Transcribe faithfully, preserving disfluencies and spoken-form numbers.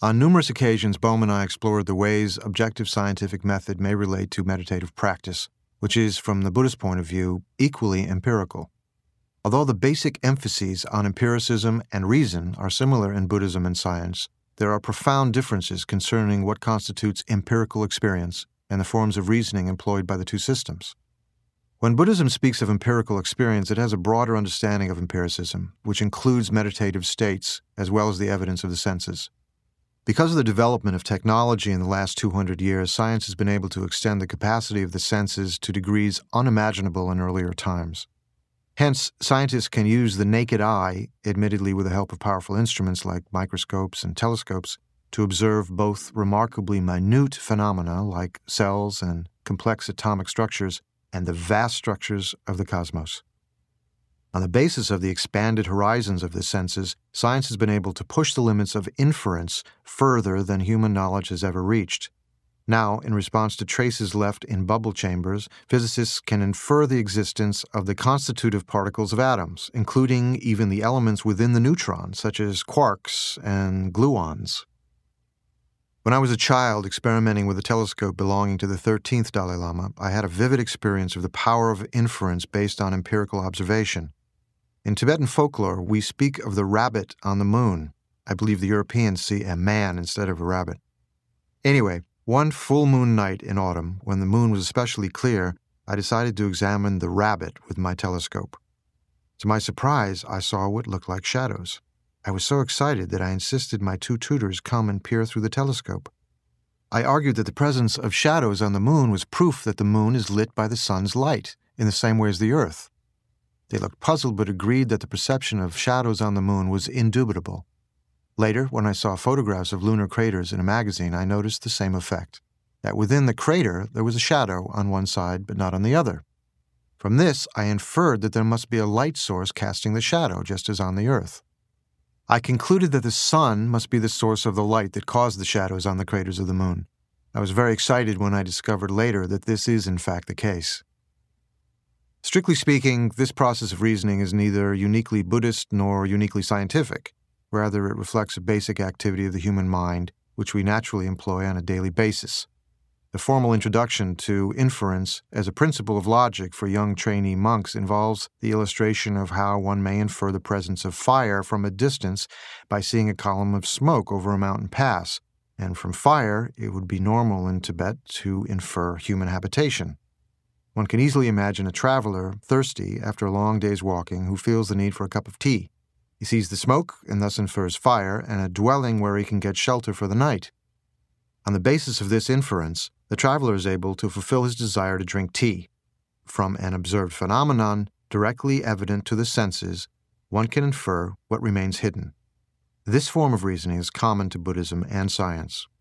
On numerous occasions, Bohm and I explored the ways objective scientific method may relate to meditative practice, which is, from the Buddhist point of view, equally empirical. Although the basic emphases on empiricism and reason are similar in Buddhism and science, there are profound differences concerning what constitutes empirical experience and the forms of reasoning employed by the two systems. When Buddhism speaks of empirical experience, it has a broader understanding of empiricism, which includes meditative states as well as the evidence of the senses. Because of the development of technology in the last two hundred years, science has been able to extend the capacity of the senses to degrees unimaginable in earlier times. Hence, scientists can use the naked eye, admittedly with the help of powerful instruments like microscopes and telescopes, to observe both remarkably minute phenomena like cells and complex atomic structures and the vast structures of the cosmos. On the basis of the expanded horizons of the senses, science has been able to push the limits of inference further than human knowledge has ever reached. Now, in response to traces left in bubble chambers, physicists can infer the existence of the constitutive particles of atoms, including even the elements within the neutron, such as quarks and gluons. When I was a child experimenting with a telescope belonging to the thirteenth Dalai Lama, I had a vivid experience of the power of inference based on empirical observation. In Tibetan folklore, we speak of the rabbit on the moon. I believe the Europeans see a man instead of a rabbit. Anyway, one full moon night in autumn, when the moon was especially clear, I decided to examine the rabbit with my telescope. To my surprise, I saw what looked like shadows. I was so excited that I insisted my two tutors come and peer through the telescope. I argued that the presence of shadows on the moon was proof that the moon is lit by the sun's light, in the same way as the Earth. They looked puzzled but agreed that the perception of shadows on the moon was indubitable. Later, when I saw photographs of lunar craters in a magazine, I noticed the same effect, that within the crater there was a shadow on one side but not on the other. From this, I inferred that there must be a light source casting the shadow, just as on the Earth. I concluded that the sun must be the source of the light that caused the shadows on the craters of the moon. I was very excited when I discovered later that this is in fact the case. Strictly speaking, this process of reasoning is neither uniquely Buddhist nor uniquely scientific. Rather, it reflects a basic activity of the human mind, which we naturally employ on a daily basis. The formal introduction to inference as a principle of logic for young trainee monks involves the illustration of how one may infer the presence of fire from a distance by seeing a column of smoke over a mountain pass, and from fire it would be normal in Tibet to infer human habitation. One can easily imagine a traveler, thirsty after a long day's walking, who feels the need for a cup of tea. He sees the smoke and thus infers fire and a dwelling where he can get shelter for the night. On the basis of this inference, the traveler is able to fulfill his desire to drink tea. From an observed phenomenon directly evident to the senses, one can infer what remains hidden. This form of reasoning is common to Buddhism and science.